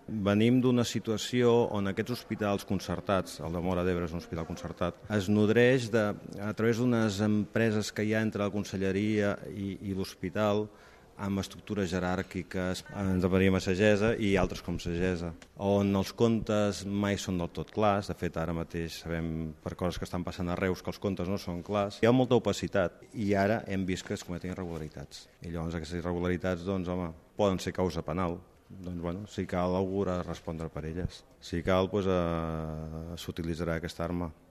Venim d'una situació on aquests hospitals concertats, el de Móra d'Ebre és un hospital concertat, es nodreix a través d'unes empreses que hi ha entre la conselleria i l'hospital, amb estructures jeràrquiques, ens referim a Sagessa i altres com Sagessa, on els comptes mai són del tot clars. De fet, ara mateix sabem per coses que estan passant a Reus que els comptes no són clars. Hi ha molta opacitat i ara hem vist que es cometen irregularitats. I llavors aquestes irregularitats, doncs, home, poden ser causa penal. Doncs, bueno, si cal, algú haurà de respondre per elles. Si cal, doncs, s'utilitzarà aquesta arma.